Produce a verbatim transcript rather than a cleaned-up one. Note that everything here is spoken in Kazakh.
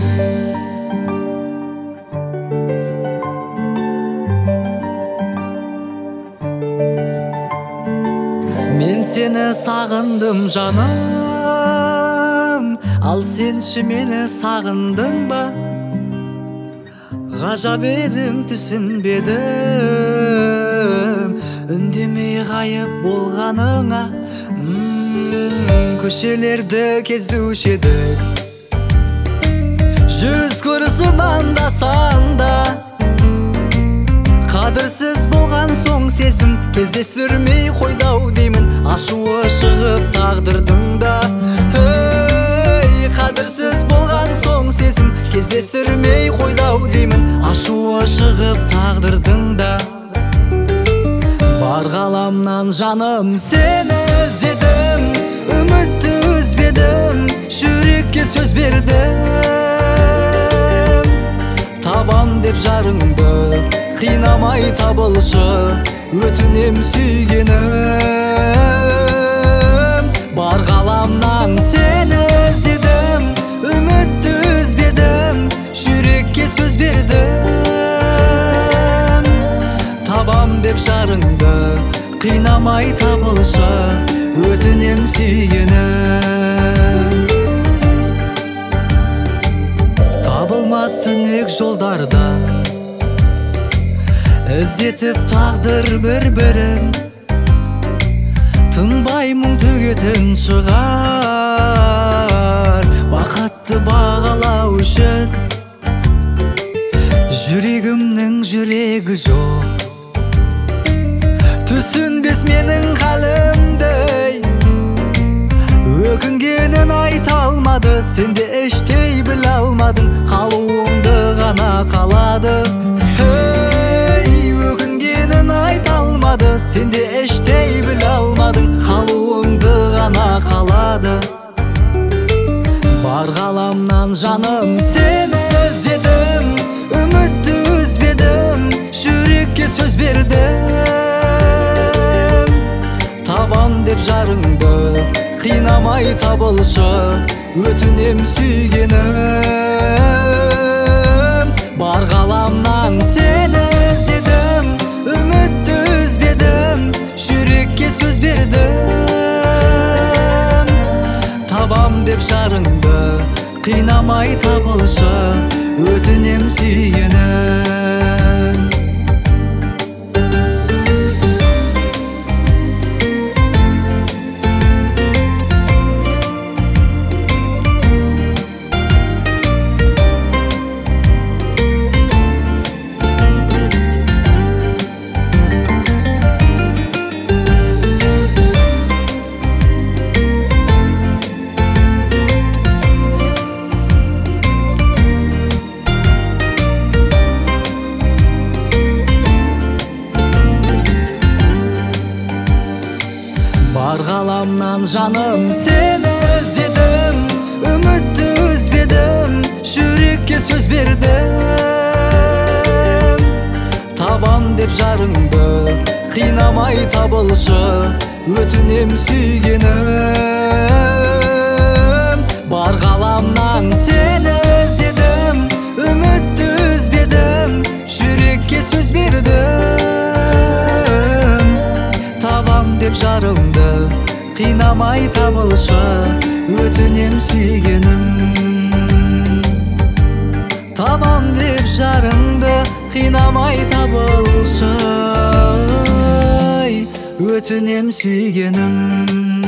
Мен сені сағындым жаным, ал сенші мені сағындың ба? Ғажап едің түсінбедім, үндемей ғайып болғаныңа. Көшелерді кезуші едік, жүз көрісіп анда-санда. Қадірсіз болған соң сезім, кездестірмей қойдау деймін, ашуы шығып тағдырдың да. Қадірсіз болған соң сезім, кездестірмей қойдау деймін, ашуы шығып тағдырдың да. Бар ғаламнан жаным сені іздедім, үмітті үзбедім, жүрекке сөз бердім. Табам деп жарыңды, қинамай табылшы, өтінем сүйгенім. Бар ғаламнан сені іздедім, үмітті үзбедім, жүрекке сөз бердім. Табам деп жарыңды, қинамай табылшы, өтінем сүйгенім. Табылмас түнек жолдарда іздетіп тағдыр бір-бірін, тынбай мұң төгетін шығар, бақытты бағалау үшін. Жүрегімнің жүрегі жоқ, түсінбес менің қалымдай. Өкінгенін айта алмады, сен де іштей біле алмадың, қалуыңды ғана қалады. Өкінгенін айта алмады, сен де іштей біле алмадың, қалуыңды ғана қалады. Бар ғаламнан жаным сені іздедім, үмітті үзбедім, жүрекке сөз бердім. Табам деп жарыңды, қинамай табылшы, өтінем сүйгенім. Бар ғаламнан сені іздедім, үмітті үзбедім, жүрекке сөз бердім. Табам деп жарыңды, қинамай табылшы, өтінем сүйгенім. Бар ғаламнан жаным сені іздедім, үмітті үзбедім, жүрекке сөз бердім. Табам деп жарыңды, қинамай табылшы, өтінем сүйгенім. Бар ғаламнан сені іздедім, үмітті үзбедім, жүрекке сөз бердім. Табам деп жарыңды, қинамай табылшы, өтінем сүйгенім. Табам деп жарыңды, қинамай табылшы, өтінем сүйгенім.